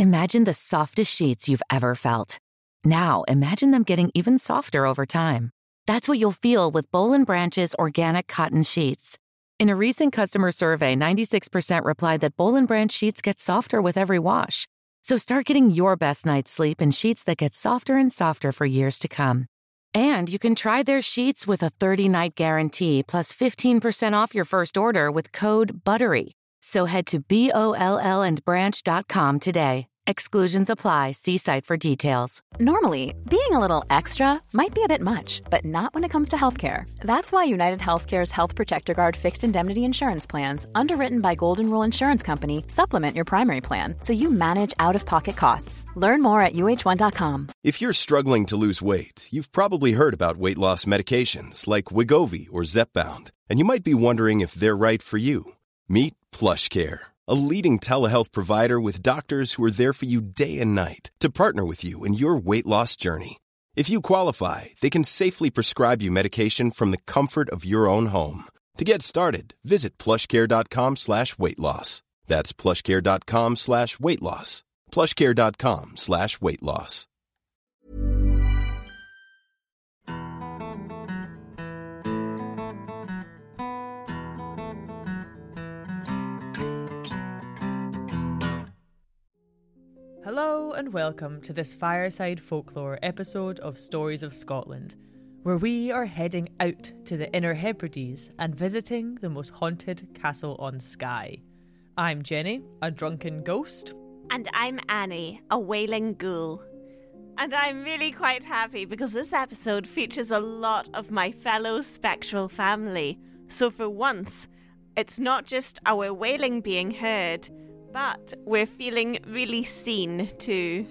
Imagine the softest sheets you've ever felt. Now, imagine them getting even softer over time. That's what you'll feel with Boll & Branch's organic cotton sheets. In a recent customer survey, 96% replied that Boll & Branch sheets get softer with every wash. So start getting your best night's sleep in sheets that get softer and softer for years to come. And you can try their sheets with a 30-night guarantee plus 15% off your first order with code BUTTERY. So head to BOLLandbranch.com today. Exclusions apply. See site for details. Normally, being a little extra might be a bit much, but not when it comes to healthcare. That's why United Healthcare's Health Protector Guard fixed indemnity insurance plans, underwritten by Golden Rule Insurance Company, supplement your primary plan so you manage out-of-pocket costs. Learn more at UH1.com. If you're struggling to lose weight, you've probably heard about weight loss medications like Wegovy or Zepbound, and you might be wondering if they're right for you. Meet PlushCare, a leading telehealth provider with doctors who are there for you day and night to partner with you in your weight loss journey. If you qualify, they can safely prescribe you medication from the comfort of your own home. To get started, visit plushcare.com/weightloss. That's plushcare.com/weightloss. plushcare.com/weightloss. Hello and welcome to this Fireside Folklore episode of Stories of Scotland, where we are heading out to the Inner Hebrides and visiting the most haunted castle on Skye. I'm Jenny, a drunken ghost. And I'm Annie, a wailing ghoul. And I'm really quite happy because this episode features a lot of my fellow spectral family. So for once, it's not just our wailing being heard, but we're feeling really seen too.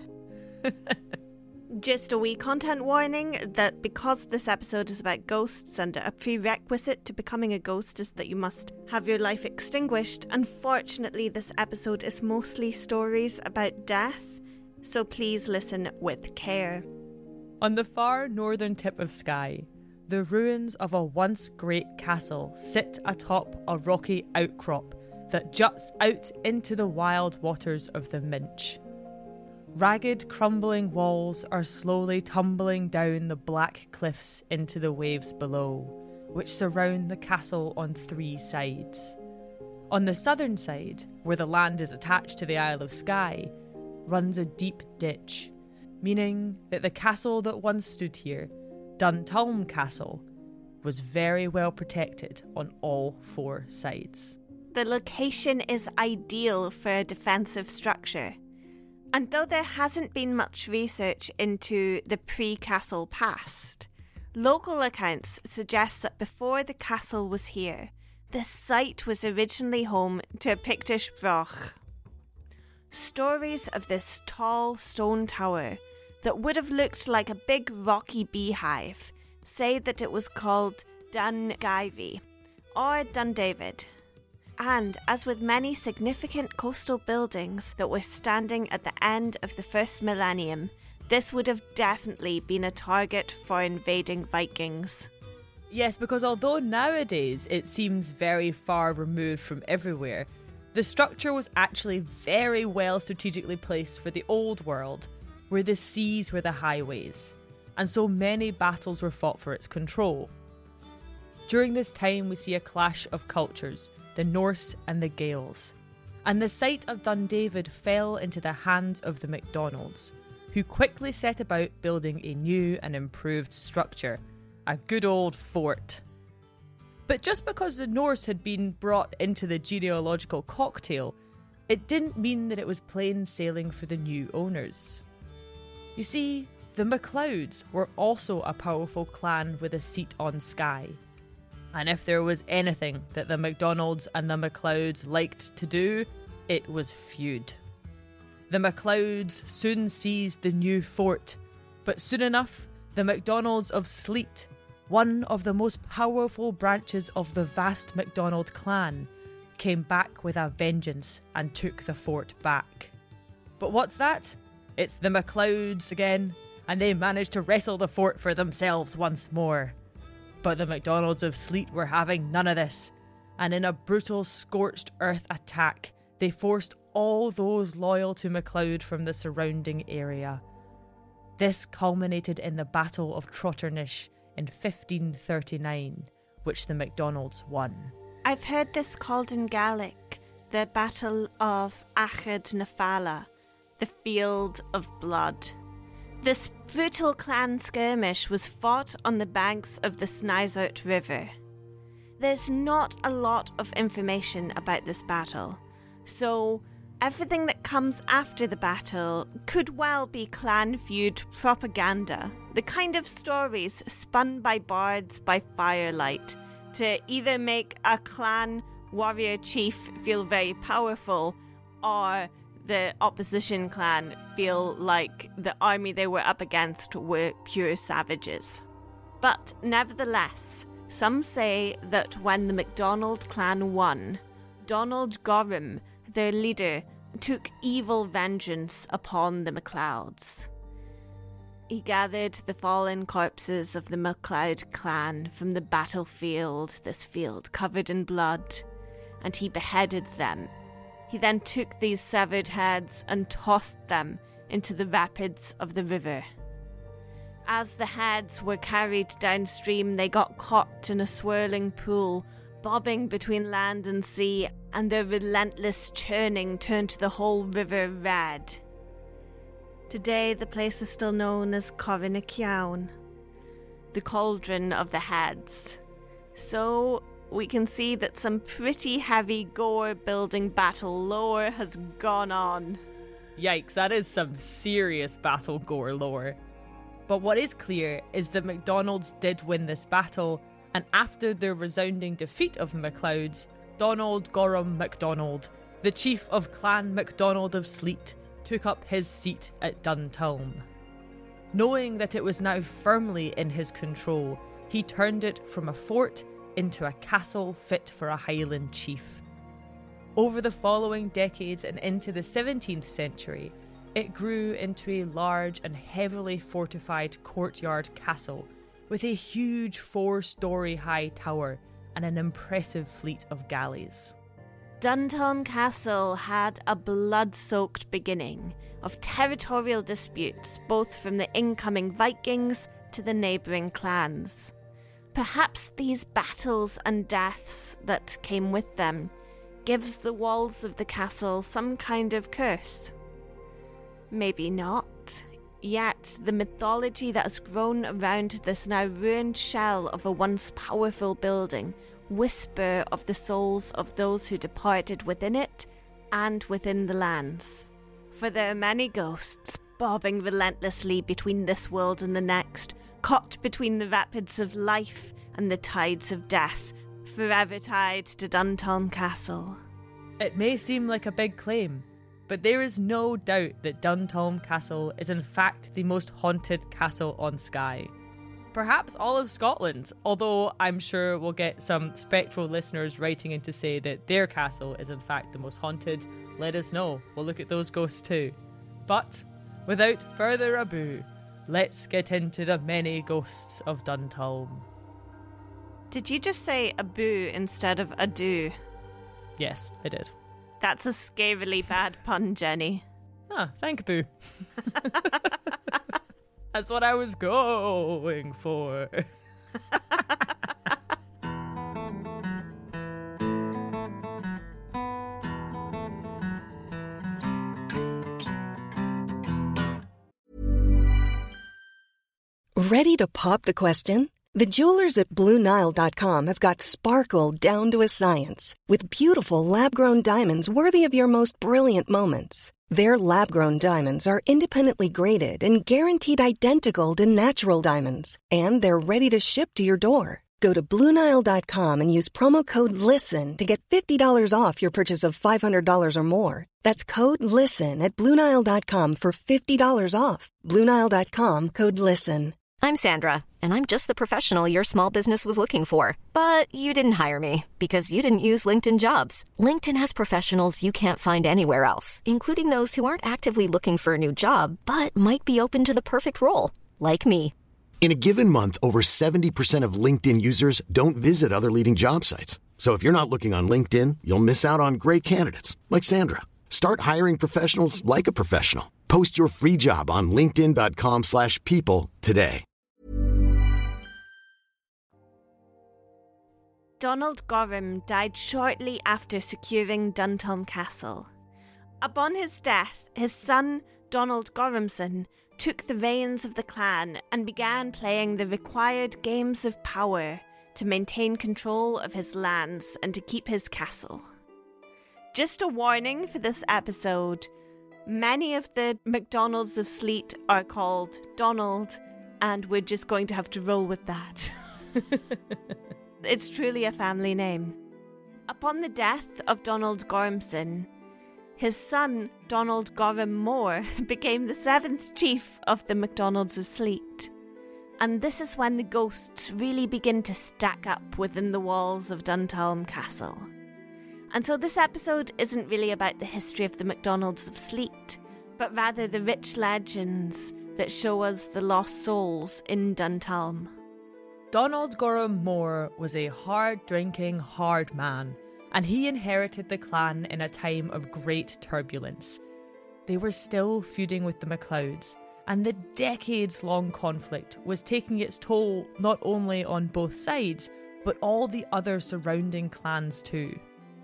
Just a wee content warning that because this episode is about ghosts and a prerequisite to becoming a ghost is that you must have your life extinguished, unfortunately this episode is mostly stories about death, so please listen with care. On the far northern tip of Skye, the ruins of a once great castle sit atop a rocky outcrop that juts out into the wild waters of the Minch. Ragged, crumbling walls are slowly tumbling down the black cliffs into the waves below, which surround the castle on three sides. On the southern side, where the land is attached to the Isle of Skye, runs a deep ditch, meaning that the castle that once stood here, Duntulm Castle, was very well protected on all four sides. The location is ideal for a defensive structure. And though there hasn't been much research into the pre-castle past, local accounts suggest that before the castle was here, the site was originally home to a Pictish broch. Stories of this tall stone tower that would have looked like a big rocky beehive say that it was called Dungaivi or Dundavid. And, as with many significant coastal buildings that were standing at the end of the first millennium, this would have definitely been a target for invading Vikings. Yes, because although nowadays it seems very far removed from everywhere, the structure was actually very well strategically placed for the old world, where the seas were the highways, and so many battles were fought for its control. During this time we see a clash of cultures, the Norse and the Gaels, and the site of Dundavid fell into the hands of the MacDonalds, who quickly set about building a new and improved structure, a good old fort. But just because the Norse had been brought into the genealogical cocktail, it didn't mean that it was plain sailing for the new owners. You see, the MacLeods were also a powerful clan with a seat on Skye. And if there was anything that the MacDonalds and the MacLeods liked to do, it was feud. The MacLeods soon seized the new fort, but soon enough, the MacDonalds of Sleat, one of the most powerful branches of the vast MacDonald clan, came back with a vengeance and took the fort back. But what's that? It's the MacLeods again, and they managed to wrestle the fort for themselves once more. But the MacDonalds of Sleat were having none of this, and in a brutal scorched earth attack, they forced all those loyal to MacLeod from the surrounding area. This culminated in the Battle of Trotternish in 1539, which the MacDonalds won. I've heard this called in Gaelic the Battle of Achad na Falla, the Field of Blood. This brutal clan skirmish was fought on the banks of the Snizort River. There's not a lot of information about this battle, so everything that comes after the battle could well be clan feud propaganda, the kind of stories spun by bards by firelight to either make a clan warrior chief feel very powerful or the opposition clan feel like the army they were up against were pure savages. But nevertheless, some say that when the MacDonald clan won, Donald Gorham, their leader, took evil vengeance upon the MacLeods. He gathered the fallen corpses of the MacLeod clan from the battlefield, this field covered in blood, and he beheaded them. He then took these severed heads and tossed them into the rapids of the river. As the heads were carried downstream, they got caught in a swirling pool, bobbing between land and sea, and their relentless churning turned the whole river red. Today, the place is still known as Corrinaceown, the cauldron of the heads. So, we can see that some pretty heavy gore-building battle lore has gone on. Yikes, that is some serious battle gore lore. But what is clear is that MacDonalds did win this battle, and after their resounding defeat of the MacLeods, Donald Gorham MacDonald, the chief of Clan MacDonald of Sleat, took up his seat at Duntulm. Knowing that it was now firmly in his control, he turned it from a fort into a castle fit for a Highland chief. Over the following decades and into the 17th century, it grew into a large and heavily fortified courtyard castle with a huge 4-storey high tower and an impressive fleet of galleys. Duntulm Castle had a blood-soaked beginning of territorial disputes both from the incoming Vikings to the neighbouring clans. Perhaps these battles and deaths that came with them gives the walls of the castle some kind of curse. Maybe not. Yet the mythology that has grown around this now ruined shell of a once powerful building whisper of the souls of those who departed within it and within the lands. For there are many ghosts bobbing relentlessly between this world and the next, caught between the rapids of life and the tides of death, forever tied to Duntulm Castle. It may seem like a big claim, but there is no doubt that Duntulm Castle is in fact the most haunted castle on Skye. Perhaps all of Scotland, although I'm sure we'll get some spectral listeners writing in to say that their castle is in fact the most haunted. Let us know, we'll look at those ghosts too. But without further ado, let's get into the many ghosts of Duntulm. Did you just say a boo instead of a do? Yes, I did. That's a scarily bad pun, Jenny. Ah, thank you, boo. That's what I was going for. Ready to pop the question? The jewelers at BlueNile.com have got sparkle down to a science with beautiful lab-grown diamonds worthy of your most brilliant moments. Their lab-grown diamonds are independently graded and guaranteed identical to natural diamonds, and they're ready to ship to your door. Go to BlueNile.com and use promo code LISTEN to get $50 off your purchase of $500 or more. That's code LISTEN at BlueNile.com for $50 off. BlueNile.com, code LISTEN. I'm Sandra, and I'm just the professional your small business was looking for. But you didn't hire me because you didn't use LinkedIn Jobs. LinkedIn has professionals you can't find anywhere else, including those who aren't actively looking for a new job, but might be open to the perfect role, like me. In a given month, over 70% of LinkedIn users don't visit other leading job sites. So if you're not looking on LinkedIn, you'll miss out on great candidates like Sandra. Start hiring professionals like a professional. Post your free job on linkedin.com/people today. Donald Gorham died shortly after securing Duntulm Castle. Upon his death, his son, Donald Gorhamson, took the reins of the clan and began playing the required games of power to maintain control of his lands and to keep his castle. Just a warning for this episode, many of the MacDonalds of Sleat are called Donald, and we're just going to have to roll with that. It's truly a family name. Upon the death of Donald Gorhamson, his son, Donald Gorham More, became the 7th chief of the MacDonalds of Sleat. And this is when the ghosts really begin to stack up within the walls of Duntulm Castle. And so this episode isn't really about the history of the MacDonalds of Sleat, but rather the rich legends that show us the lost souls in Duntulm. Donald Gorham More was a hard-drinking, hard man, and he inherited the clan in a time of great turbulence. They were still feuding with the MacLeods, and the decades-long conflict was taking its toll not only on both sides, but all the other surrounding clans too.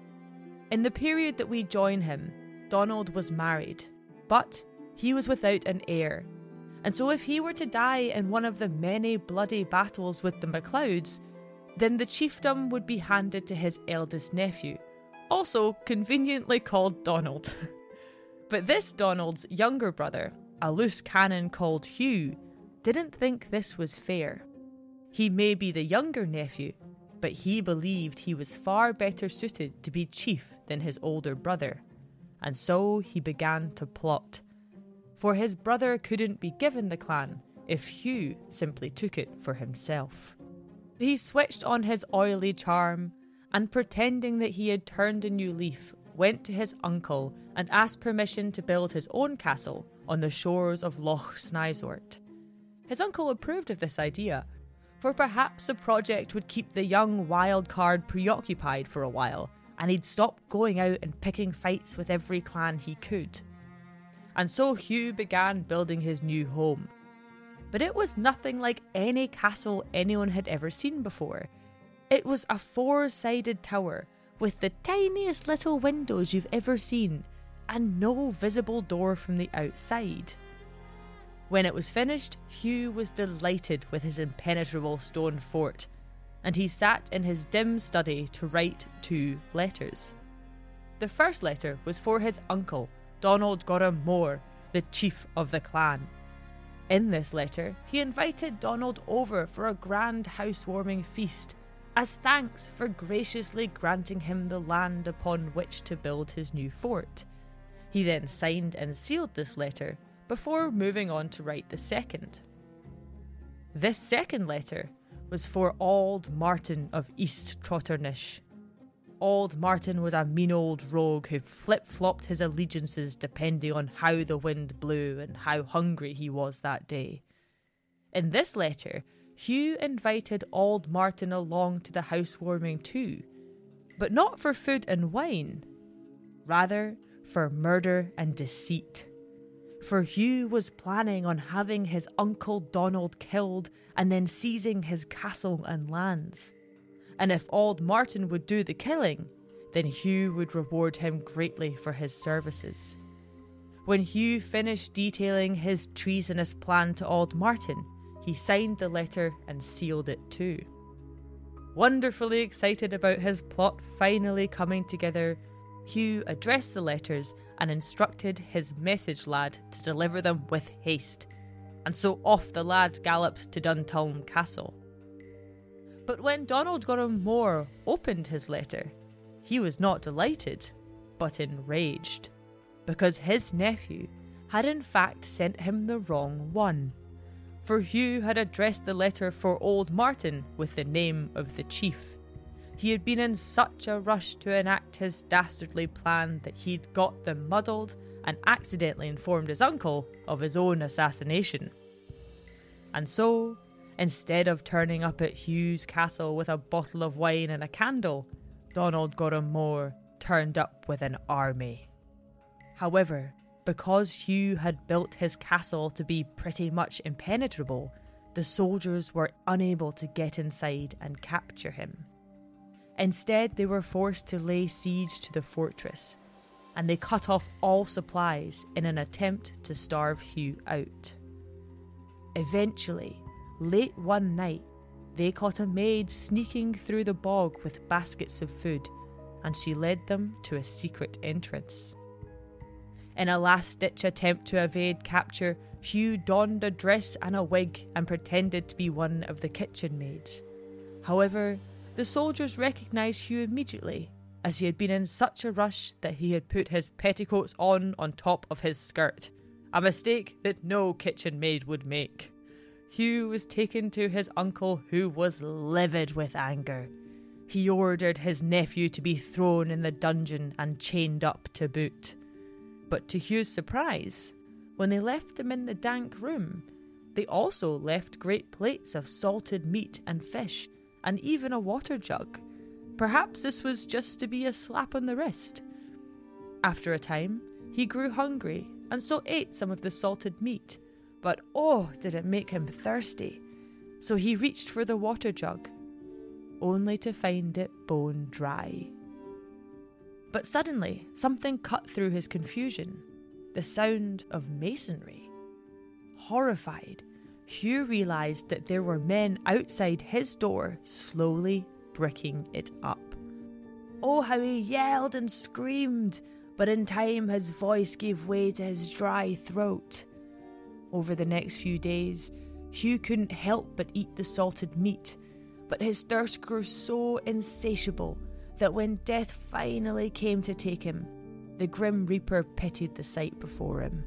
In the period that we join him, Donald was married, but he was without an heir, and so if he were to die in one of the many bloody battles with the MacLeods, then the chiefdom would be handed to his eldest nephew, also conveniently called Donald. But this Donald's younger brother, a loose cannon called Hugh, didn't think this was fair. He may be the younger nephew, but he believed he was far better suited to be chief than his older brother, and so he began to plot. For his brother couldn't be given the clan if Hugh simply took it for himself. He switched on his oily charm, and pretending that he had turned a new leaf, went to his uncle and asked permission to build his own castle on the shores of Loch Snizort. His uncle approved of this idea, for perhaps the project would keep the young wildcard preoccupied for a while, and he'd stop going out and picking fights with every clan he could. And so Hugh began building his new home. But it was nothing like any castle anyone had ever seen before. It was a 4-sided tower with the tiniest little windows you've ever seen, and no visible door from the outside. When it was finished, Hugh was delighted with his impenetrable stone fort, and he sat in his dim study to write 2 letters. The first letter was for his uncle, Donald Gorham More, the chief of the clan. In this letter, he invited Donald over for a grand housewarming feast, as thanks for graciously granting him the land upon which to build his new fort. He then signed and sealed this letter before moving on to write the second. This second letter was for Auld Martin of East Trotternish. Auld Martin was a mean old rogue who flip-flopped his allegiances depending on how the wind blew and how hungry he was that day. In this letter, Hugh invited Auld Martin along to the housewarming too, but not for food and wine, rather for murder and deceit. For Hugh was planning on having his uncle Donald killed and then seizing his castle and lands. And if Auld Martin would do the killing, then Hugh would reward him greatly for his services. When Hugh finished detailing his treasonous plan to Auld Martin, he signed the letter and sealed it too. Wonderfully excited about his plot finally coming together, Hugh addressed the letters and instructed his message lad to deliver them with haste, and so off the lad galloped to Duntulm Castle. But when Donald Gorham More opened his letter, he was not delighted, but enraged, because his nephew had in fact sent him the wrong one. For Hugh had addressed the letter for Auld Martin with the name of the chief. He had been in such a rush to enact his dastardly plan that he'd got them muddled and accidentally informed his uncle of his own assassination. And so, instead of turning up at Hugh's castle with a bottle of wine and a candle, Donald Gorham More turned up with an army. However, because Hugh had built his castle to be pretty much impenetrable, the soldiers were unable to get inside and capture him. Instead, they were forced to lay siege to the fortress, and they cut off all supplies in an attempt to starve Hugh out. Eventually, late one night, they caught a maid sneaking through the bog with baskets of food, and she led them to a secret entrance. In a last-ditch attempt to evade capture, Hugh donned a dress and a wig and pretended to be one of the kitchen maids. However, the soldiers recognised Hugh immediately, as he had been in such a rush that he had put his petticoats on top of his skirt, a mistake that no kitchen maid would make. Hugh was taken to his uncle, who was livid with anger. He ordered his nephew to be thrown in the dungeon and chained up to boot. But to Hugh's surprise, when they left him in the dank room, they also left great plates of salted meat and fish, and even a water jug. Perhaps this was just to be a slap on the wrist. After a time, he grew hungry and so ate some of the salted meat, but oh, did it make him thirsty. So he reached for the water jug, only to find it bone dry. But suddenly, something cut through his confusion. The sound of masonry. Horrified, Hugh realised that there were men outside his door slowly bricking it up. Oh, how he yelled and screamed, but in time his voice gave way to his dry throat. Over the next few days, Hugh couldn't help but eat the salted meat, but his thirst grew so insatiable that when death finally came to take him, the Grim Reaper pitied the sight before him.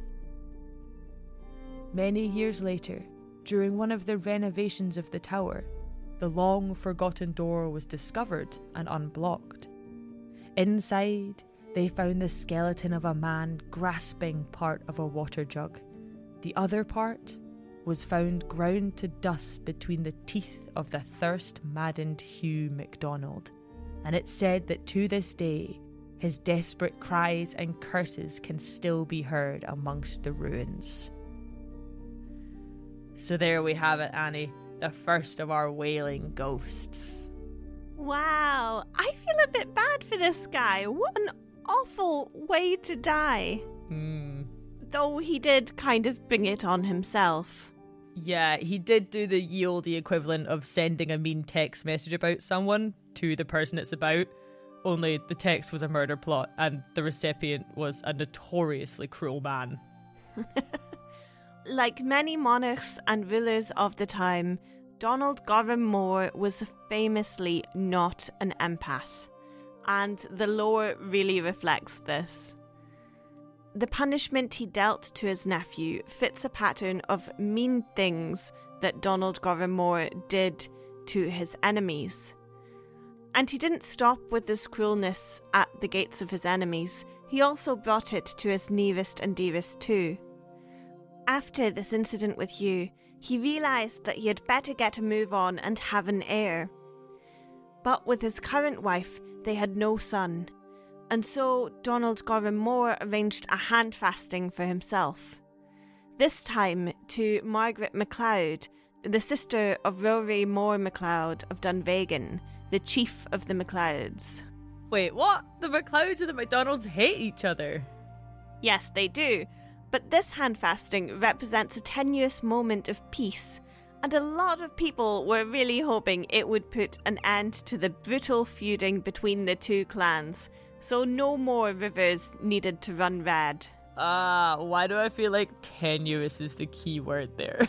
Many years later, during one of the renovations of the tower, the long-forgotten door was discovered and unblocked. Inside, they found the skeleton of a man grasping part of a water jug. The other part was found ground to dust between the teeth of the thirst-maddened Hugh MacDonald, and it's said that to this day, his desperate cries and curses can still be heard amongst the ruins. So there we have it, Annie, the first of our wailing ghosts. Wow, I feel a bit bad for this guy. What an awful way to die. Though he did kind of bring it on himself. Yeah, he did do the ye olde equivalent of sending a mean text message about someone to the person it's about, only the text was a murder plot and the recipient was a notoriously cruel man. Like many monarchs and rulers of the time, Donald Gorham Moore was famously not an empath, and the lore really reflects this. The punishment he dealt to his nephew fits a pattern of mean things that Donald Gorham Moore did to his enemies. And he didn't stop with this cruelness at the gates of his enemies, he also brought it to his nearest and dearest too. After this incident with Hugh, he realised that he had better get a move on and have an heir. But with his current wife, they had no son, and so Donald Gorham Moore arranged a hand-fasting for himself. This time to Margaret MacLeod, the sister of Rory Moore MacLeod of Dunvegan, the chief of the MacLeods. Wait, what? The MacLeods and the MacDonalds hate each other? Yes, they do. But this hand-fasting represents a tenuous moment of peace, and a lot of people were really hoping it would put an end to the brutal feuding between the two clans, so no more rivers needed to run red. Why do I feel like tenuous is the key word there?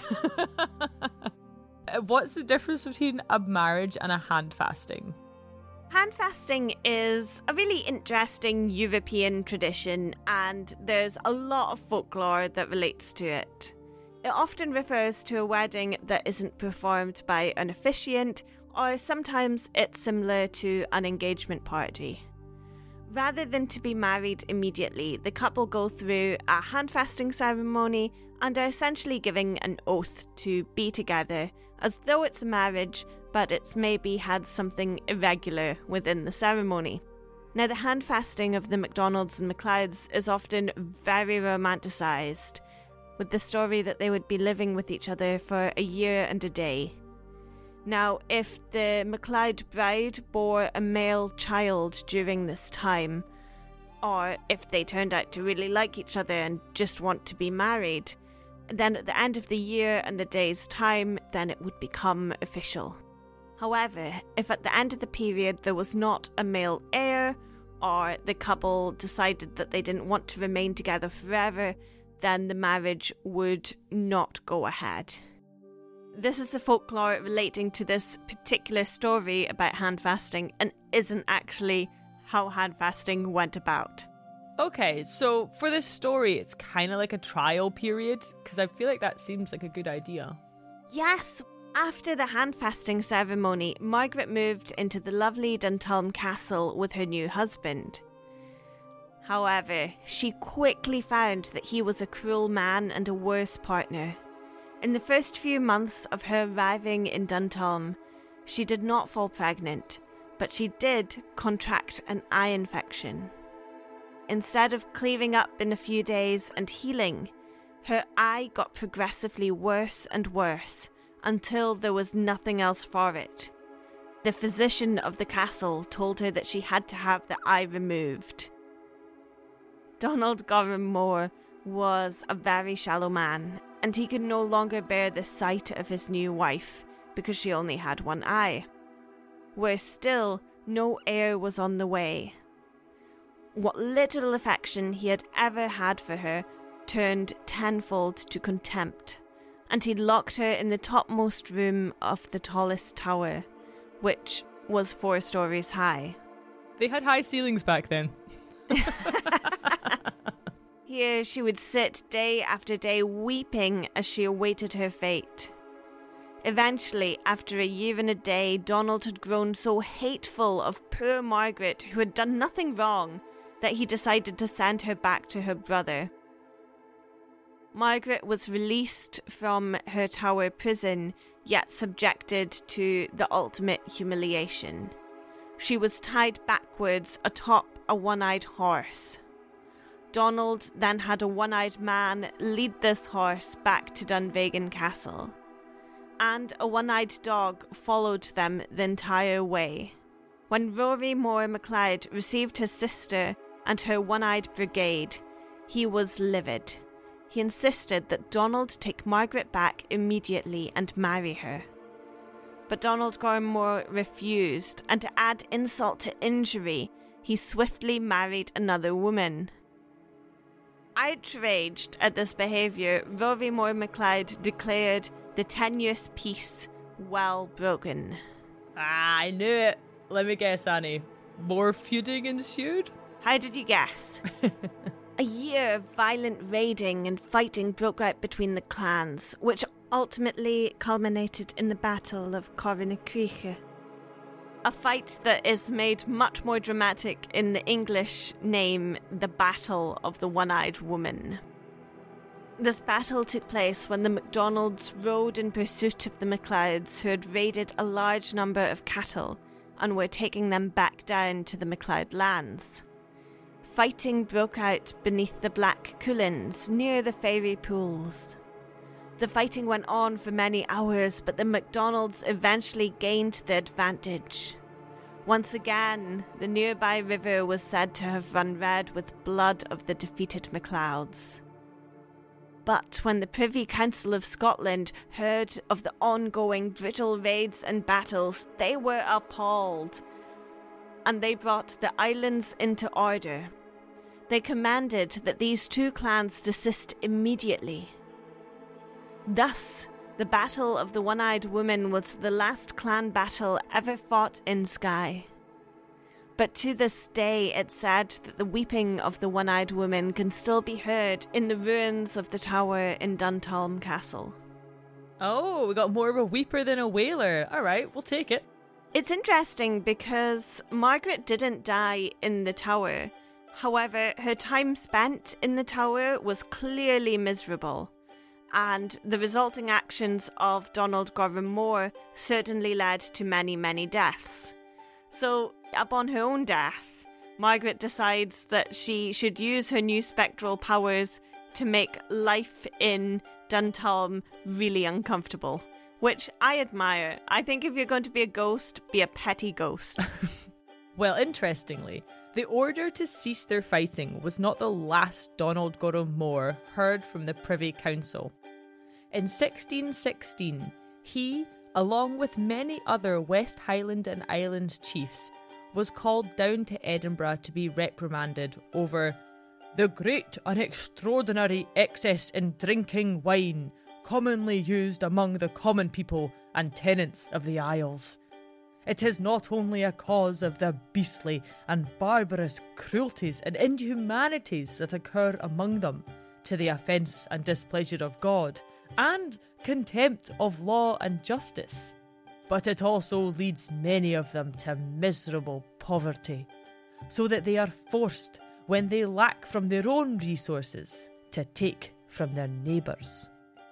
What's the difference between a marriage and a hand-fasting? Hand-fasting is a really interesting European tradition, and there's a lot of folklore that relates to it. It often refers to a wedding that isn't performed by an officiant, or sometimes it's similar to an engagement party. Rather than to be married immediately, the couple go through a hand-fasting ceremony and are essentially giving an oath to be together, as though it's a marriage, but it's maybe had something irregular within the ceremony. Now, the handfasting of the MacDonalds and MacLeods is often very romanticised, with the story that they would be living with each other for a year and a day. Now, if the MacLeod bride bore a male child during this time, or if they turned out to really like each other and just want to be married, then at the end of the year and the day's time, then it would become official. However, if at the end of the period there was not a male heir, or the couple decided that they didn't want to remain together forever, then the marriage would not go ahead. This is the folklore relating to this particular story about handfasting and isn't actually how handfasting went about. Okay, so for this story, it's kind of like a trial period, because I feel like that seems like a good idea. Yes, after the handfasting ceremony, Margaret moved into the lovely Duntulm Castle with her new husband. However, she quickly found that he was a cruel man and a worse partner. In the first few months of her arriving in Duntulm, she did not fall pregnant, but she did contract an eye infection. Instead of clearing up in a few days and healing, her eye got progressively worse and worse until there was nothing else for it. The physician of the castle told her that she had to have the eye removed. Donald Gorham Moore was a very shallow man, and he could no longer bear the sight of his new wife because she only had one eye. Worse still, no heir was on the way. What little affection he had ever had for her turned tenfold to contempt, and he locked her in the topmost room of the tallest tower, which was 4 stories high. They had high ceilings back then. Here she would sit day after day weeping as she awaited her fate. Eventually, after a year and a day, Donald had grown so hateful of poor Margaret, who had done nothing wrong, that he decided to send her back to her brother. Margaret was released from her tower prison, yet subjected to the ultimate humiliation. She was tied backwards atop a one-eyed horse. Donald then had a one-eyed man lead this horse back to Dunvegan Castle, and a one-eyed dog followed them the entire way. When Rory Moore MacLeod received his sister and her one-eyed brigade, he was livid. He insisted that Donald take Margaret back immediately and marry her. But Donald Gorham Moore refused, and to add insult to injury, he swiftly married another woman. Outraged at this behaviour, Rory Moore MacLeod declared the tenuous peace well broken. I knew it. Let me guess, Annie. More feuding ensued? How did you guess? A year of violent raiding and fighting broke out between the clans, which ultimately culminated in the Battle of Corrinacreacha. A fight that is made much more dramatic in the English name, the Battle of the One-Eyed Woman. This battle took place when the MacDonalds rode in pursuit of the MacLeods, who had raided a large number of cattle and were taking them back down to the MacLeod lands. Fighting broke out beneath the Black Cuillins near the Fairy Pools. The fighting went on for many hours, but the MacDonalds eventually gained the advantage. Once again, the nearby river was said to have run red with blood of the defeated MacLeods. But when the Privy Council of Scotland heard of the ongoing brutal raids and battles, they were appalled, and they brought the islands into order. They commanded that these 2 clans desist immediately. Thus, the Battle of the One-Eyed Woman was the last clan battle ever fought in Skye. But to this day, it's said that the weeping of the One-Eyed Woman can still be heard in the ruins of the tower in Duntulm Castle. Oh, we got more of a weeper than a wailer. All right, we'll take it. It's interesting because Margaret didn't die in the tower. However, her time spent in the tower was clearly miserable, and the resulting actions of Donald Gorham Moore certainly led to many, many deaths. So, upon her own death, Margaret decides that she should use her new spectral powers to make life in Duntulm really uncomfortable, which I admire. I think if you're going to be a ghost, be a petty ghost. Well, interestingly, the order to cease their fighting was not the last Donald Gorham Moore heard from the Privy Council. In 1616, he, along with many other West Highland and Island chiefs, was called down to Edinburgh to be reprimanded over the great and extraordinary excess in drinking wine, commonly used among the common people and tenants of the Isles. It is not only a cause of the beastly and barbarous cruelties and inhumanities that occur among them, to the offence and displeasure of God, and contempt of law and justice, but it also leads many of them to miserable poverty, so that they are forced, when they lack from their own resources, to take from their neighbours.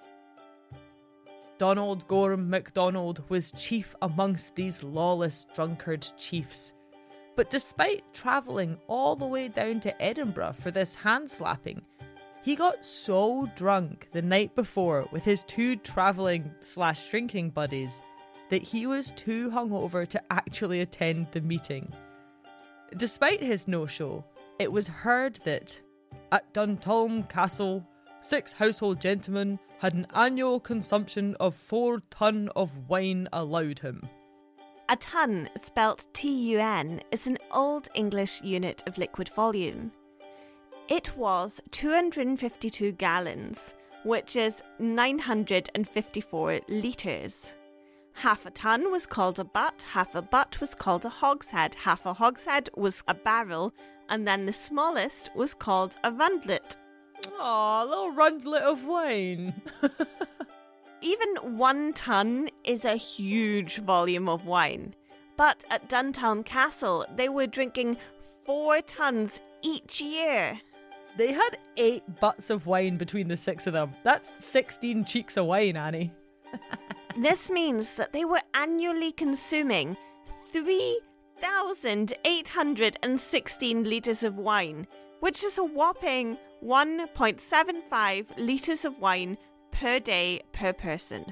Donald Gorham MacDonald was chief amongst these lawless drunkard chiefs, but despite travelling all the way down to Edinburgh for this hand-slapping, he got so drunk the night before with his two travelling/drinking buddies that he was too hungover to actually attend the meeting. Despite his no-show, it was heard that at Duntulm Castle, 6 household gentlemen had an annual consumption of 4 tun of wine allowed him. A ton, spelt TUN, is an Old English unit of liquid volume. It was 252 gallons, which is 954 litres. Half a ton was called a butt, half a butt was called a hogshead, half a hogshead was a barrel, and then the smallest was called a rundlet. Aw, a little rundlet of wine. Even 1 ton is a huge volume of wine. But at Duntulm Castle, they were drinking 4 tons each year. They had 8 butts of wine between the 6 of them. That's 16 cheeks of wine, Annie. This means that they were annually consuming 3,816 litres of wine, which is a whopping 1.75 litres of wine per day per person.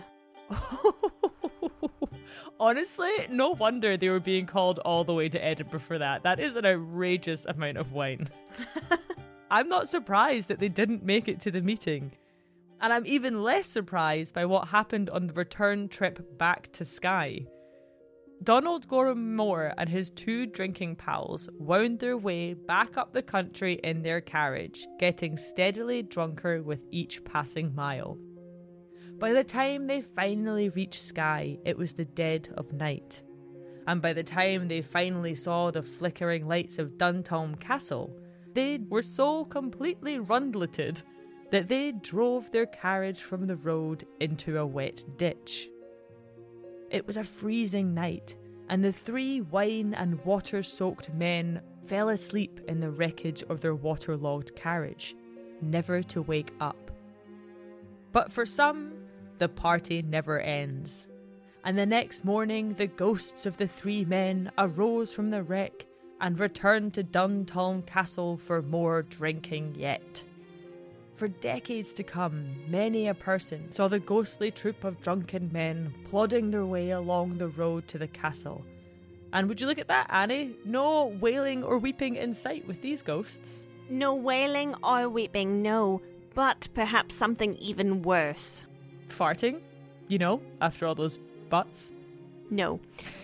Honestly, no wonder they were being called all the way to Edinburgh for that. That is an outrageous amount of wine. I'm not surprised that they didn't make it to the meeting. And I'm even less surprised by what happened on the return trip back to Skye. Donald Gorham Moore and his 2 drinking pals wound their way back up the country in their carriage, getting steadily drunker with each passing mile. By the time they finally reached Skye, it was the dead of night. And by the time they finally saw the flickering lights of Duntulm Castle, they were so completely rundleted that they drove their carriage from the road into a wet ditch. It was a freezing night, and the 3 wine and water-soaked men fell asleep in the wreckage of their waterlogged carriage, never to wake up. But for some, the party never ends. And the next morning, the ghosts of the 3 men arose from the wreck and returned to Duntulm Castle for more drinking yet. For decades to come, many a person saw the ghostly troop of drunken men plodding their way along the road to the castle. And would you look at that, Annie? No wailing or weeping in sight with these ghosts. No wailing or weeping, no, but perhaps something even worse. Farting? You know, after all those butts? No.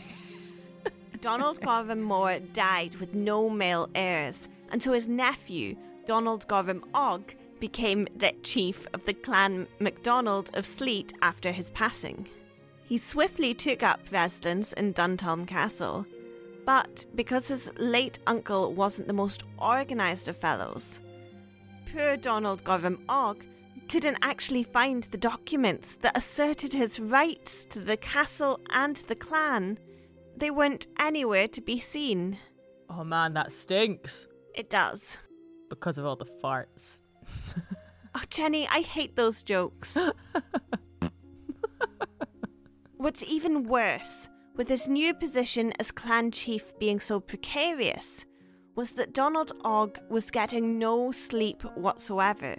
Donald Gorham Moore died with no male heirs, and so his nephew, Donald Gorham Og, became the chief of the Clan MacDonald of Sleat after his passing. He swiftly took up residence in Duntulm Castle, but because his late uncle wasn't the most organised of fellows, poor Donald Gorham Og couldn't actually find the documents that asserted his rights to the castle and the clan. They weren't anywhere to be seen. Oh man, that stinks. It does. Because of all the farts. Oh, Jenny, I hate those jokes. What's even worse, with his new position as clan chief being so precarious, was that Donald Ogg was getting no sleep whatsoever.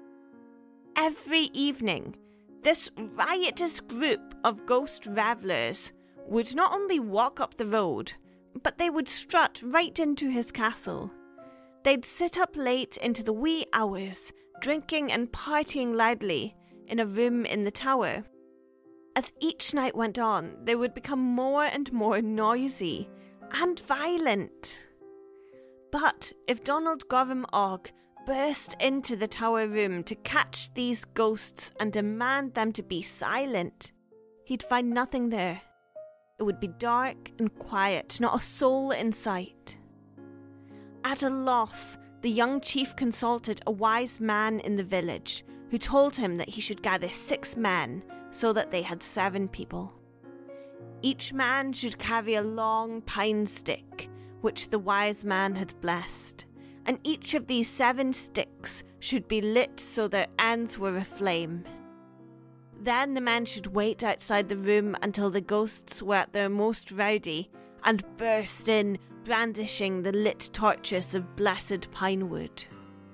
Every evening, this riotous group of ghost revellers would not only walk up the road, but they would strut right into his castle. They'd sit up late into the wee hours, drinking and partying loudly in a room in the tower. As each night went on, they would become more and more noisy and violent. But if Donald Gorham Ogg burst into the tower room to catch these ghosts and demand them to be silent, he'd find nothing there. It would be dark and quiet, not a soul in sight. At a loss, the young chief consulted a wise man in the village, who told him that he should gather 6 men so that they had 7 people. Each man should carry a long pine stick, which the wise man had blessed, and each of these 7 sticks should be lit so their ends were aflame. Then the men should wait outside the room until the ghosts were at their most rowdy and burst in, brandishing the lit torches of blessed pine wood.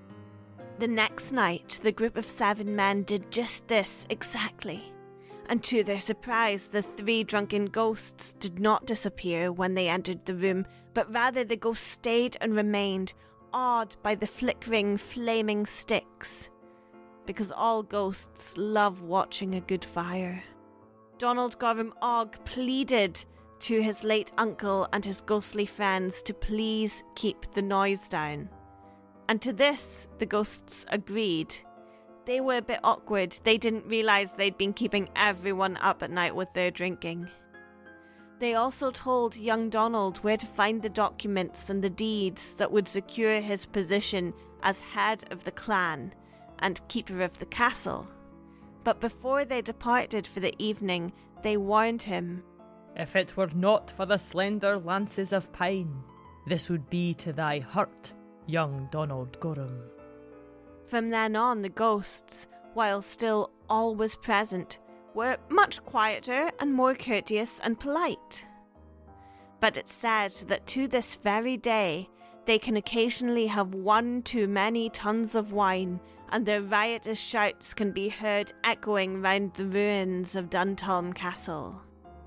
The next night, the group of 7 men did just this exactly, and to their surprise, the 3 drunken ghosts did not disappear when they entered the room, but rather the ghosts stayed and remained, awed by the flickering, flaming sticks, because all ghosts love watching a good fire. Donald Gorham Ogg pleaded to his late uncle and his ghostly friends to please keep the noise down. And to this, the ghosts agreed. They were a bit awkward. They didn't realise they'd been keeping everyone up at night with their drinking. They also told young Donald where to find the documents and the deeds that would secure his position as head of the clan and keeper of the castle. But before they departed for the evening, they warned him, "If it were not for the slender lances of pine, this would be to thy hurt, young Donald Gorham." From then on, the ghosts, while still always present, were much quieter and more courteous and polite. But it's said that to this very day, they can occasionally have 1 too many tons of wine, and their riotous shouts can be heard echoing round the ruins of Duntulm Castle.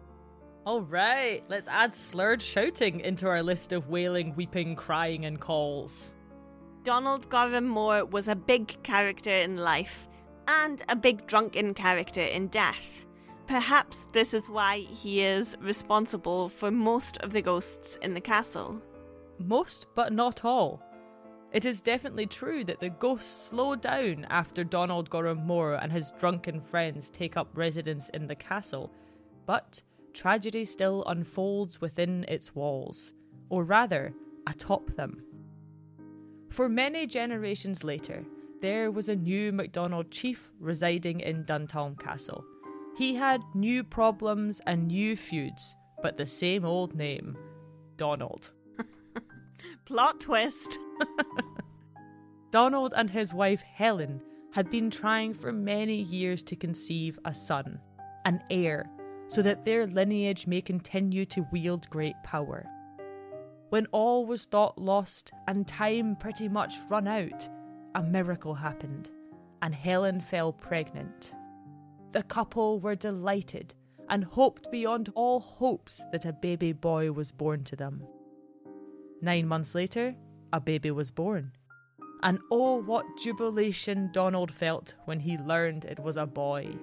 Alright, let's add slurred shouting into our list of wailing, weeping, crying and calls. Donald Gorham Moore was a big character in life, and a big drunken character in death. Perhaps this is why he is responsible for most of the ghosts in the castle. Most, but not all. It is definitely true that the ghosts slow down after Donald Gorham Moore and his drunken friends take up residence in the castle, but tragedy still unfolds within its walls, or rather, atop them. For many generations later, there was a new MacDonald chief residing in Duntulm Castle. He had new problems and new feuds, but the same old name, Donald. Plot twist. Donald and his wife Helen had been trying for many years to conceive a son, an heir, so that their lineage may continue to wield great power. When all was thought lost and time pretty much run out, a miracle happened, and Helen fell pregnant. The couple were delighted and hoped beyond all hopes that a baby boy was born to them. 9 months later, a baby was born. And oh, what jubilation Donald felt when he learned it was a boy.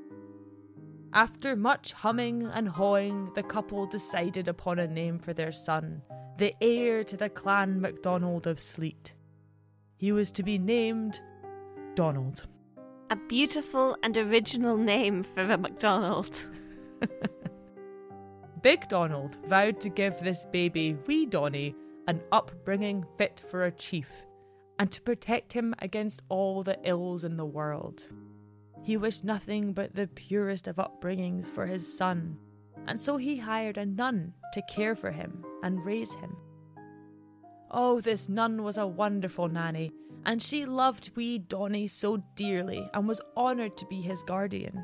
After much humming and hawing, the couple decided upon a name for their son, the heir to the Clan MacDonald of Sleat. He was to be named Donald. A beautiful and original name for a MacDonald. Big Donald vowed to give this baby, wee Donnie, an upbringing fit for a chief, and to protect him against all the ills in the world. He wished nothing but the purest of upbringings for his son, and so he hired a nun to care for him and raise him. Oh, this nun was a wonderful nanny, and she loved wee Donnie so dearly and was honoured to be his guardian.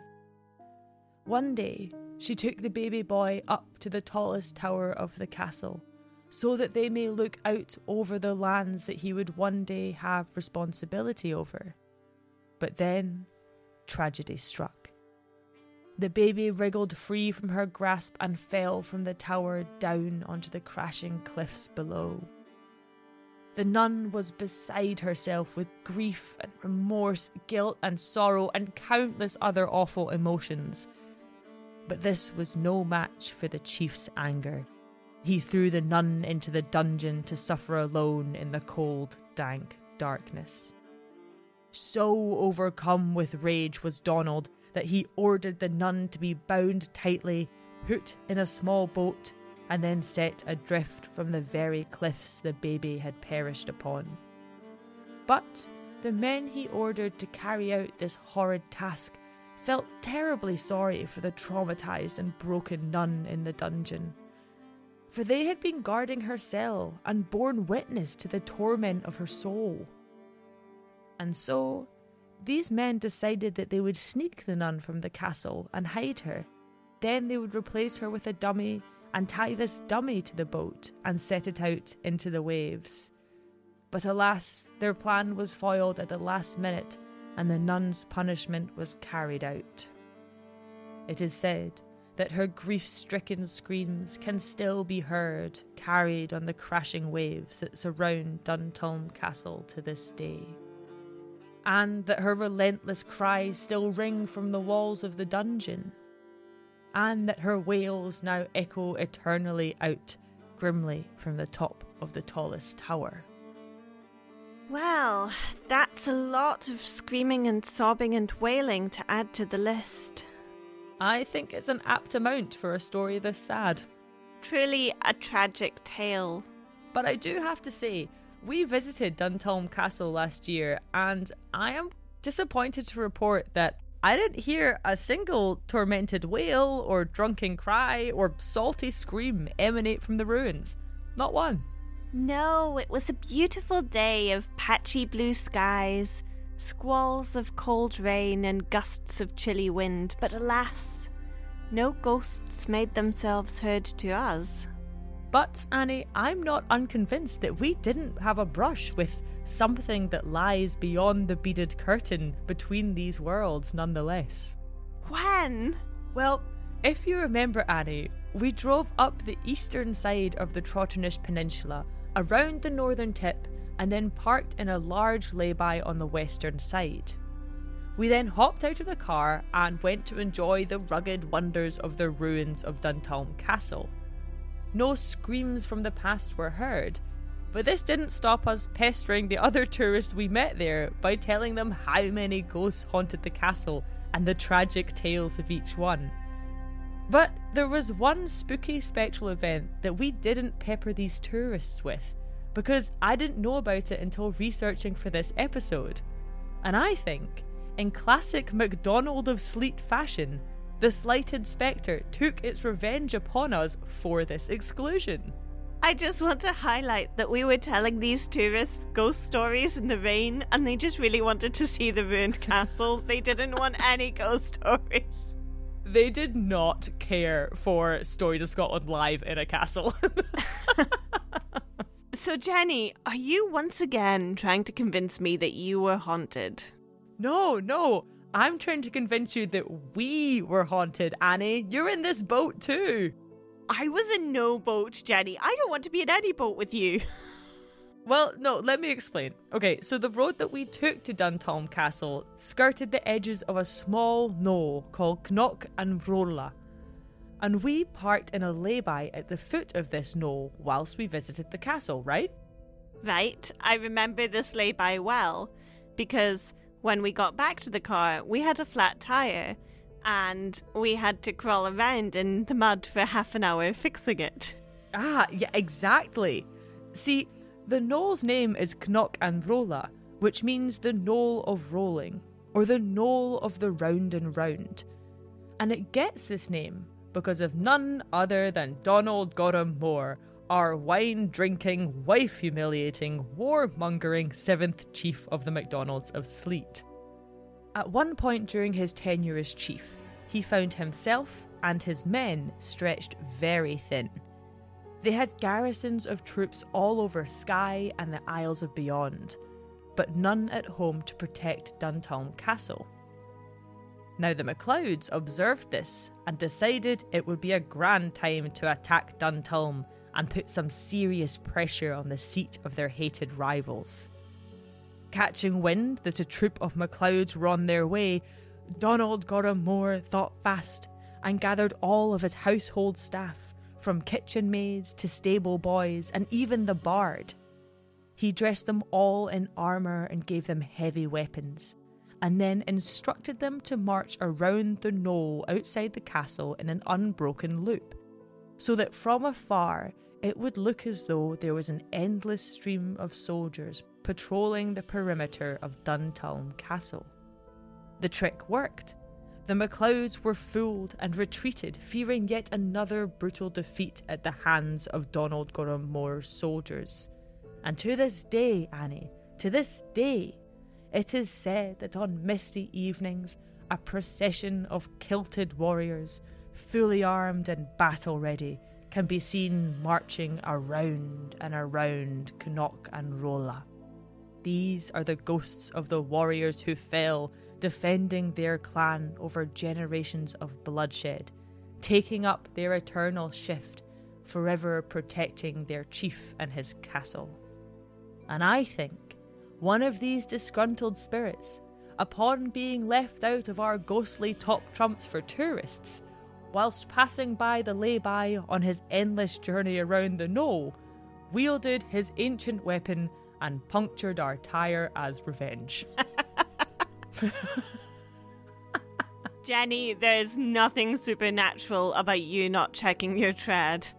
One day, she took the baby boy up to the tallest tower of the castle, so that they may look out over the lands that he would one day have responsibility over. But then, tragedy struck. The baby wriggled free from her grasp and fell from the tower down onto the crashing cliffs below. The nun was beside herself with grief and remorse, guilt and sorrow, and countless other awful emotions. But this was no match for the chief's anger. He threw the nun into the dungeon to suffer alone in the cold, dank darkness. So overcome with rage was Donald that he ordered the nun to be bound tightly, put in a small boat, and then set adrift from the very cliffs the baby had perished upon. But the men he ordered to carry out this horrid task felt terribly sorry for the traumatised and broken nun in the dungeon, for they had been guarding her cell and borne witness to the torment of her soul. And so, these men decided that they would sneak the nun from the castle and hide her. Then they would replace her with a dummy and tie this dummy to the boat and set it out into the waves. But alas, their plan was foiled at the last minute, and the nun's punishment was carried out. It is said that her grief-stricken screams can still be heard, carried on the crashing waves that surround Duntulm Castle to this day, and that her relentless cries still ring from the walls of the dungeon, and that her wails now echo eternally out, grimly from the top of the tallest tower. Well, that's a lot of screaming and sobbing and wailing to add to the list. I think it's an apt amount for a story this sad. Truly a tragic tale. But I do have to say, we visited Duntulm Castle last year, and I am disappointed to report that I didn't hear a single tormented wail or drunken cry or salty scream emanate from the ruins. Not one. No, it was a beautiful day of patchy blue skies, squalls of cold rain and gusts of chilly wind, but alas, no ghosts made themselves heard to us. But, Annie, I'm not unconvinced that we didn't have a brush with something that lies beyond the beaded curtain between these worlds nonetheless. When? Well, if you remember, Annie, we drove up the eastern side of the Trotternish Peninsula, around the northern tip, and then parked in a large lay-by on the western side. We then hopped out of the car and went to enjoy the rugged wonders of the ruins of Duntulm Castle. No screams from the past were heard, but this didn't stop us pestering the other tourists we met there by telling them how many ghosts haunted the castle and the tragic tales of each one. But there was one spooky spectral event that we didn't pepper these tourists with, because I didn't know about it until researching for this episode. And I think, in classic MacDonald of Sleat fashion, the slighted spectre took its revenge upon us for this exclusion. I just want to highlight that we were telling these tourists ghost stories in the rain, and they just really wanted to see the ruined castle. They didn't want any ghost stories. They did not care for Stories of Scotland live in a castle. So, Jenny, are you once again trying to convince me that you were haunted? No. I'm trying to convince you that we were haunted, Annie. You're in this boat too. I was in no boat, Jenny. I don't want to be in any boat with you. Well, no, let me explain. Okay, so the road that we took to Duntulm Castle skirted the edges of a small knoll called Knock and Rolla, and we parked in a lay-by at the foot of this knoll whilst we visited the castle, right? Right, I remember this lay-by well, because when we got back to the car, we had a flat tyre, and we had to crawl around in the mud for half an hour fixing it. Ah, yeah, exactly. See, the knoll's name is Knock and Rolla, which means the knoll of rolling, or the knoll of the round and round. And it gets this name because of none other than Donald Gorham Moore, our wine-drinking, wife-humiliating, war-mongering 7th chief of the MacDonalds of Sleat. At one point during his tenure as chief, he found himself and his men stretched very thin. They had garrisons of troops all over Skye and the Isles of Beyond, but none at home to protect Duntulm Castle. Now the MacLeods observed this and decided it would be a grand time to attack Duntulm and put some serious pressure on the seat of their hated rivals. Catching wind that a troop of MacLeods were on their way, Donald Gorham Moore thought fast and gathered all of his household staff, from kitchen maids to stable boys and even the bard. He dressed them all in armour and gave them heavy weapons, and then instructed them to march around the knoll outside the castle in an unbroken loop, so that from afar it would look as though there was an endless stream of soldiers patrolling the perimeter of Duntulm Castle. The trick worked. The MacLeods were fooled and retreated, fearing yet another brutal defeat at the hands of Donald Gorham Moore's soldiers. And to this day, Annie, to this day, it is said that on misty evenings, a procession of kilted warriors, fully armed and battle-ready, can be seen marching around and around Knock and Rolla. These are the ghosts of the warriors who fell, defending their clan over generations of bloodshed, taking up their eternal shift, forever protecting their chief and his castle. And I think one of these disgruntled spirits, upon being left out of our ghostly top trumps for tourists, whilst passing by the lay-by on his endless journey around the knoll, wielded his ancient weapon and punctured our tyre as revenge. Jenny, there's nothing supernatural about you not checking your tread.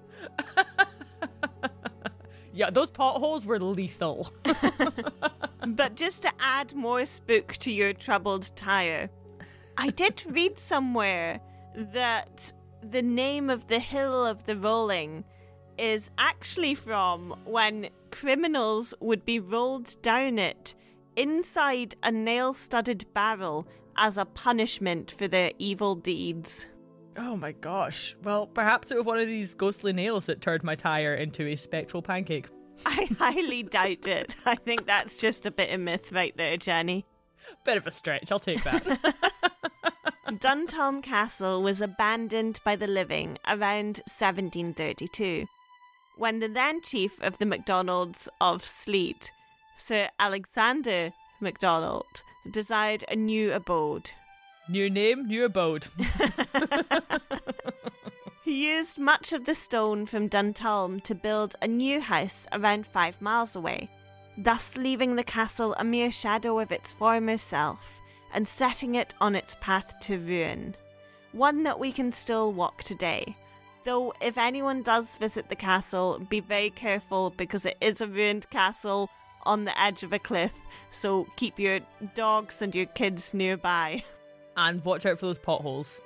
Yeah, those potholes were lethal. But just to add more spook to your troubled tyre, I did read somewhere that the name of the Hill of the Rolling is actually from when criminals would be rolled down it inside a nail-studded barrel as a punishment for their evil deeds. Oh my gosh. Well, perhaps it was one of these ghostly nails that turned my tyre into a spectral pancake. I highly doubt it. I think that's just a bit of myth right there, Jenny. Bit of a stretch, I'll take that. Duntulm Castle was abandoned by the living around 1732, when the then chief of the MacDonalds of Sleat, Sir Alexander MacDonald, desired a new abode. New name, new abode. He used much of the stone from Duntulm to build a new house around 5 miles away, thus leaving the castle a mere shadow of its former self and setting it on its path to ruin, one that we can still walk today. Though if anyone does visit the castle, be very careful because it is a ruined castle on the edge of a cliff, so keep your dogs and your kids nearby. And watch out for those potholes.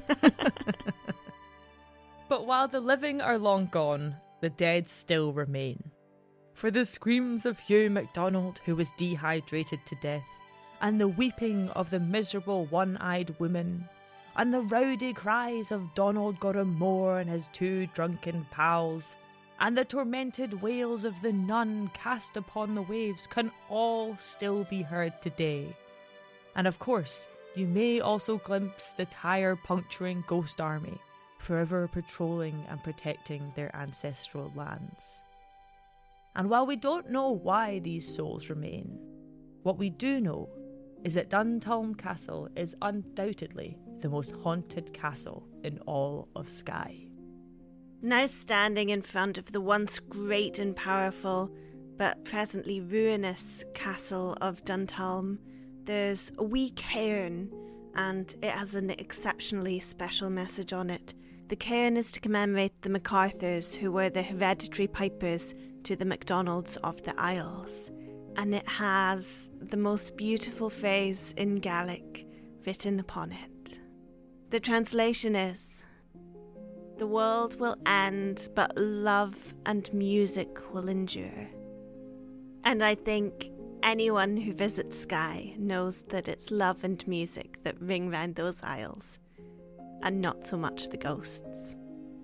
But while the living are long gone, the dead still remain. For the screams of Hugh MacDonald, who was dehydrated to death, and the weeping of the miserable one-eyed woman, and the rowdy cries of Donald Gorham Moore and his 2 drunken pals, and the tormented wails of the nun cast upon the waves can all still be heard today. And of course, you may also glimpse the tyre-puncturing ghost army, forever patrolling and protecting their ancestral lands. And while we don't know why these souls remain, what we do know is that Duntulm Castle is undoubtedly the most haunted castle in all of Skye. Now standing in front of the once great and powerful, but presently ruinous castle of Duntulm, there's a wee cairn, and it has an exceptionally special message on it. The cairn is to commemorate the MacArthurs, who were the hereditary pipers to the MacDonalds of the Isles. And it has the most beautiful phrase in Gaelic written upon it. The translation is, "The world will end, but love and music will endure." And I think anyone who visits Skye knows that it's love and music that ring round those isles, and not so much the ghosts.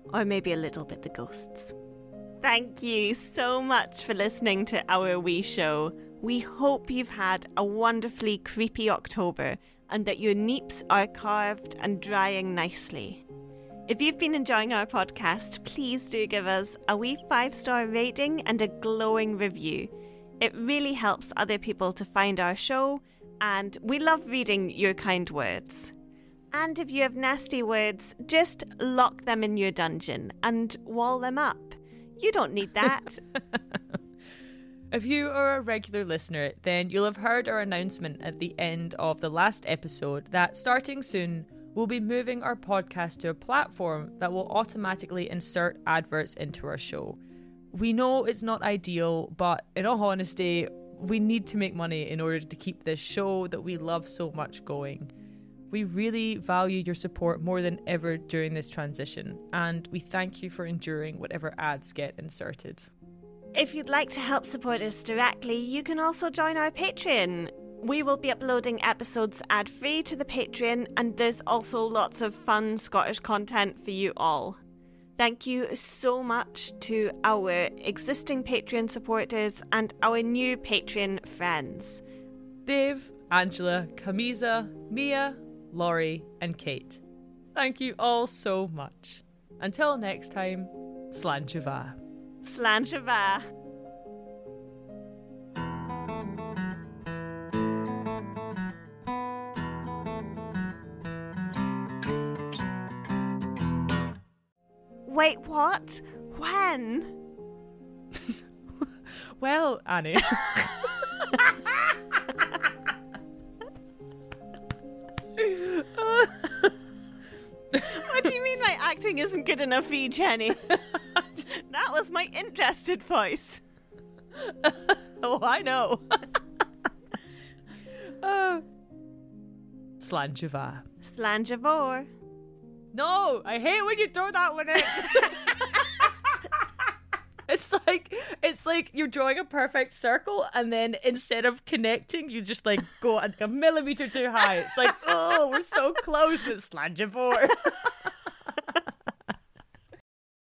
or maybe a little bit the ghosts. Thank you so much for listening to our wee show. We hope you've had a wonderfully creepy October and that your neeps are carved and drying nicely. If you've been enjoying our podcast, please do give us a wee 5-star rating and a glowing review. It really helps other people to find our show, and we love reading your kind words. And if you have nasty words, just lock them in your dungeon and wall them up. You don't need that. If you are a regular listener, then you'll have heard our announcement at the end of the last episode that starting soon, we'll be moving our podcast to a platform that will automatically insert adverts into our show. We know it's not ideal, but in all honesty, we need to make money in order to keep this show that we love so much going. We really value your support more than ever during this transition, and we thank you for enduring whatever ads get inserted. If you'd like to help support us directly, you can also join our Patreon. We will be uploading episodes ad-free to the Patreon, and there's also lots of fun Scottish content for you all. Thank you so much to our existing Patreon supporters and our new Patreon friends. Dave, Angela, Camisa, Mia, Laurie and Kate. Thank you all so much. Until next time, Slán Siva. Slán Siva. Wait, what? When? Well, Annie. What do you mean my acting isn't good enough for you, Jenny? That was my interested voice. Oh, I know. Slán Siva. Slán Javor. No, I hate when you throw that one in. It's like you're drawing a perfect circle, and then instead of connecting, you just like go a millimeter too high. It's like, oh, we're so close. It's Slán Javor.